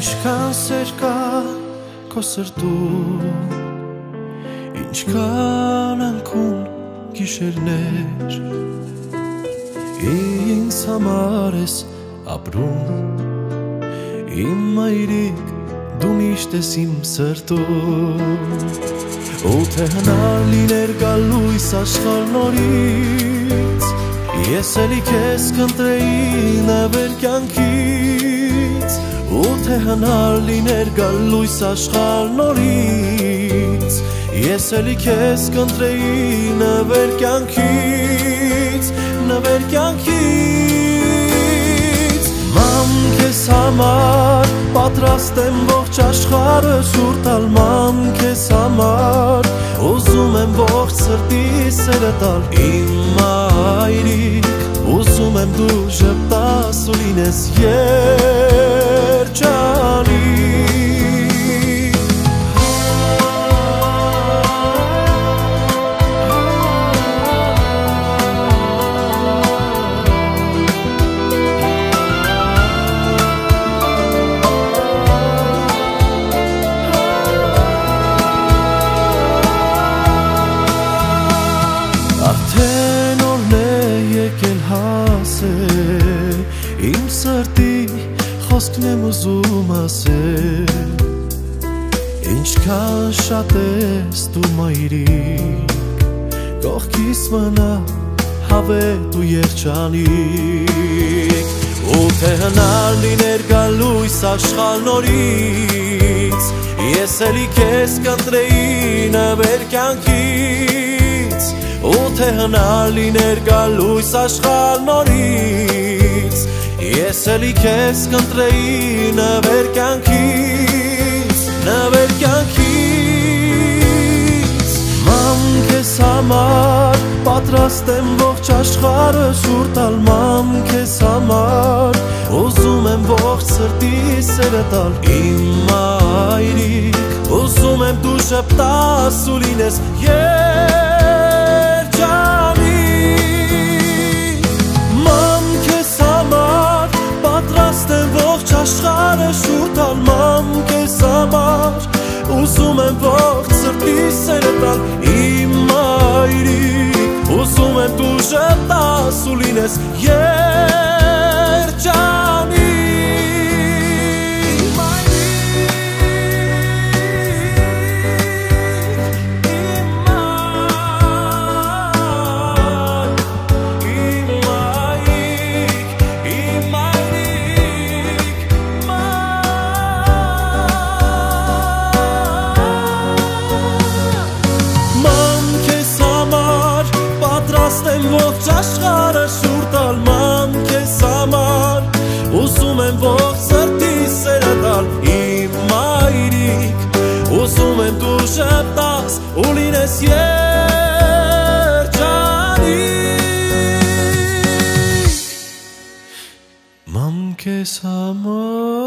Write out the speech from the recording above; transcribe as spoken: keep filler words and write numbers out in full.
Ինչքան սեր կա քո սրտում, ինչքան անքուն գիշերներ, ինձ համար ես ապրում, իմ մայրիկ դու միշտ ես իմ սրտում, ու թե հնար լիներ գալույս աշխարհ նորից, ես էլի քեզ կընտրեի նվեր կյանքից, ու թե հնար լիներ գալույս աշխարհ նորից, ես էլի քեզ կընտրեի նվեր կյանքից, նվեր կյանքից, ման քեզ համար պատրաստ եմ ողջ աշխարհը շուռ տալ, ման քեզ համար ուզում եմ ողջ սրտիս սերը տալ, իմ մայրիկ, ուզում եմ դու ժպտաս ու լինես երջանիկ, արդեն օրն է եկել հասել, իմ սրտի խոսքն եմ ուզում ասել, ինչքան շատ ես դու մայրիկ, կողքիս մնա հավետ ու երջանիկ, ու թե հնար լիներ գալույս աշխարհ նորից, ես էլի քեզ կընտրեի նվեր կյանքից, ու թե հնար լիներ գալույս աշխարհ նորից, ես էլի քեզ կընտրեի նվեր կյանքից, նվեր կյանքից, ման քեզ համար պատրաստ եմ ողջ աշխարհը շուռ տալ, ման քեզ համար ուզում եմ ողջ սրտիս սերը տալ, իմ մայրիկ, ուզում եմ դու ժպտաս ու լինես երջանիկ, ման քեզ համար պատրաստ եմ ողջ աշխարհը շուռ տալ, ման քեզ համար ուզում եմ ողջ սրտիս սերը տալ, իմ մայրիկ, ուզում եմ դու ժպտաս ու լինես երջանիկ, եմ ողջ աշխարհը շուռ տալ, ման քեզ համար ուզում եմ ողջ սրտիս սերը տալ, իմ մայրիկ, ուզում եմ դու ժպտաս ու լինես երջանիկ, ման քեզ համար